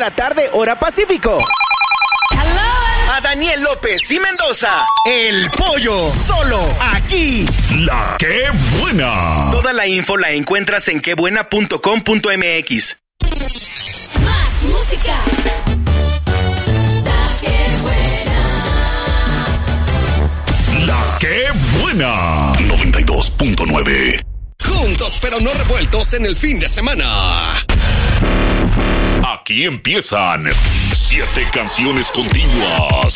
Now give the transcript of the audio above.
la tarde, hora Pacífico. A Daniel López y Mendoza, El Pollo, Solo aquí. La Qué Buena. Toda la info la encuentras en quebuena.com.mx. Más música. La Qué Buena. La Qué Buena. 92.9. Juntos pero no revueltos en el fin de semana. Aquí empiezan 7 canciones continuas